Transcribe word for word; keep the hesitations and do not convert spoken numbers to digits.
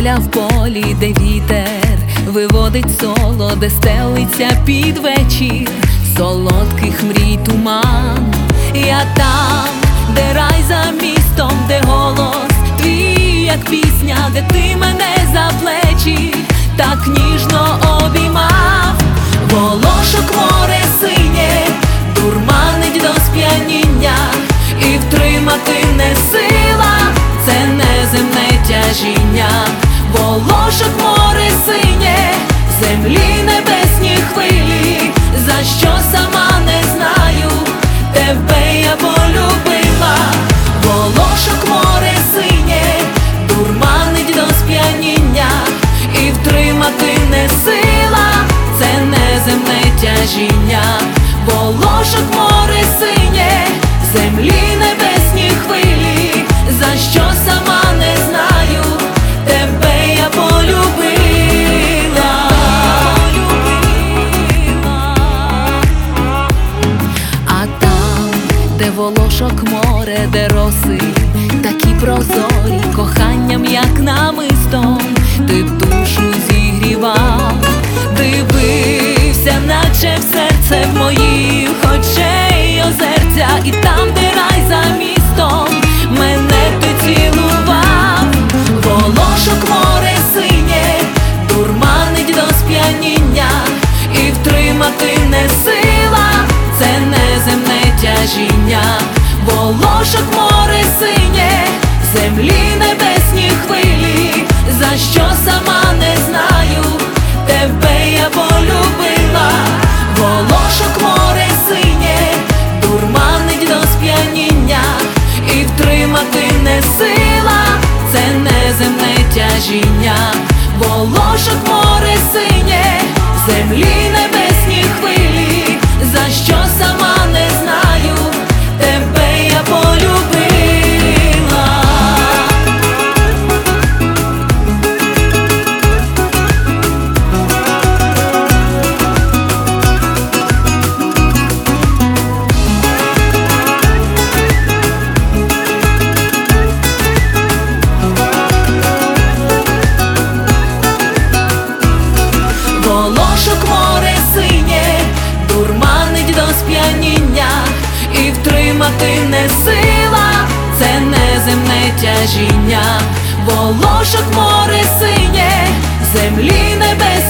поля в полі, де вітер виводить соло, де стелиться під вечір солодких мрій туман. Я там, де рай за містом, де голос твій, як пісня, де ти мене за плечі так ніжно обіймав. Волошок море синє дурманить до сп'яніння, і втримати не сила, це неземне тяжіння. Волошок море синє, землі небесні хвилі, за що сама не знаю, тебе я полюбила. Волошок море синє дурманить до сп'яніння, і втримати не сила, це неземне тяжіння. Волошок море синє, землі небесні хвилі, за що сама не знаю, тебе я полюбила. А там, де волошок море, де роси такі прозорі, коханням як намистом ти в душу зігрівав. Дивився, наче в серце в моїх очей озерця, і там, де рай за містом, мене ти цілував. Волошок море синє дурманить до сп'яніння, і втримати не сила, це неземне тяжіння. Волошок море синє, землі небесні хвилі, за що сама не знаю, тебе я полюбила. Волошок море синє дурманить до сп'яніння, і втримати не сила, це неземне тяжіння. Волошок море синє, землі небесні хвилі, за що сама не знаю, тебе я полюбила. Волошок море синє дурманить до сп'яніння, і втримати не сила, це неземне тяжіння. Волошок море синє, землі небесні